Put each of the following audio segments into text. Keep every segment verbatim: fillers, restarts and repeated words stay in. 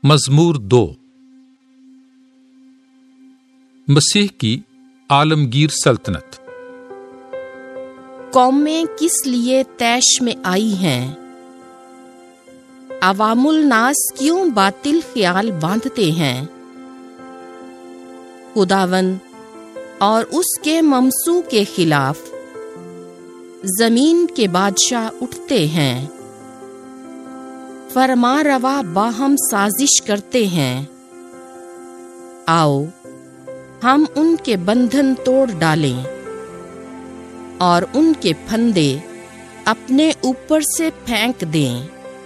مزمور دو۔ مسیح کی عالمگیر سلطنت۔ قومیں کس لیے طیش میں آئی ہیں؟ عوام الناس کیوں باطل خیال باندھتے ہیں؟ خداوند اور اس کے ممسوح کے خلاف زمین کے بادشاہ اٹھتے ہیں، فرما روا باہم سازش کرتے ہیں۔ آؤ ہم ان کے بندھن توڑ ڈالیں اور ان کے پھندے اپنے اوپر سے پھینک دیں۔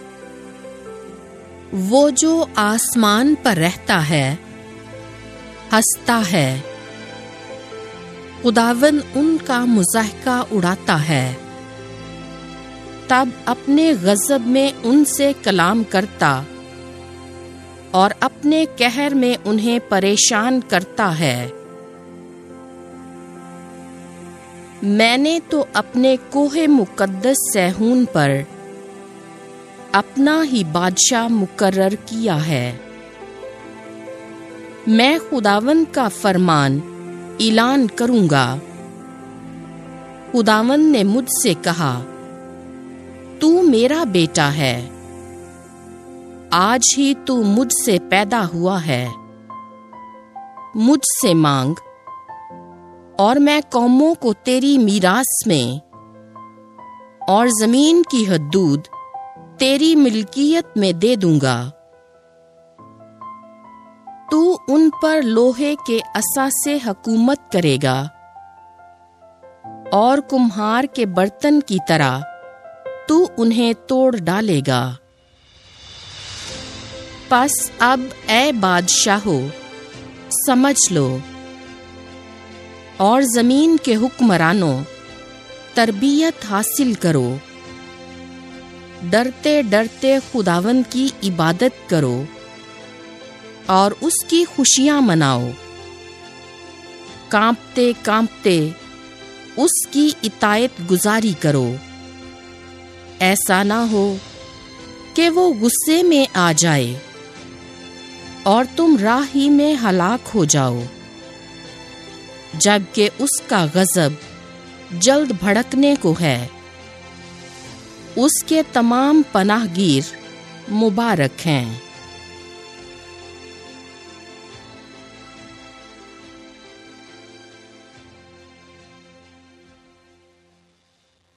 وہ جو آسمان پر رہتا ہے ہنستا ہے، خداوند ان کا مضحکہ اڑاتا ہے۔ تب اپنے غضب میں ان سے کلام کرتا اور اپنے قہر میں انہیں پریشان کرتا ہے۔ میں نے تو اپنے کوہ مقدس صہیون پر اپنا ہی بادشاہ مقرر کیا ہے۔ میں خداوند کا فرمان اعلان کروں گا۔ خداوند نے مجھ سے کہا، تو میرا بیٹا ہے، آج ہی تو مجھ سے پیدا ہوا ہے۔ مجھ سے مانگ اور میں قوموں کو تیری میراث میں اور زمین کی حدود تیری ملکیت میں دے دوں گا۔ تو ان پر لوہے کے عصا سے حکومت کرے گا اور کمہار کے برتن کی طرح تو انہیں توڑ ڈالے گا۔ پس اب اے بادشاہو سمجھ لو، اور زمین کے حکمرانوں تربیت حاصل کرو۔ ڈرتے ڈرتے خداوند کی عبادت کرو اور اس کی خوشیاں مناؤ۔ کانپتے کانپتے اس کی اطاعت گزاری کرو۔ ایسا نہ ہو کہ وہ غصے میں آ جائے اور تم راہ ہی میں ہلاک ہو جاؤ، جبکہ اس کا غضب جلد بھڑکنے کو ہے۔ اس کے تمام پناہ گیر مبارک ہیں۔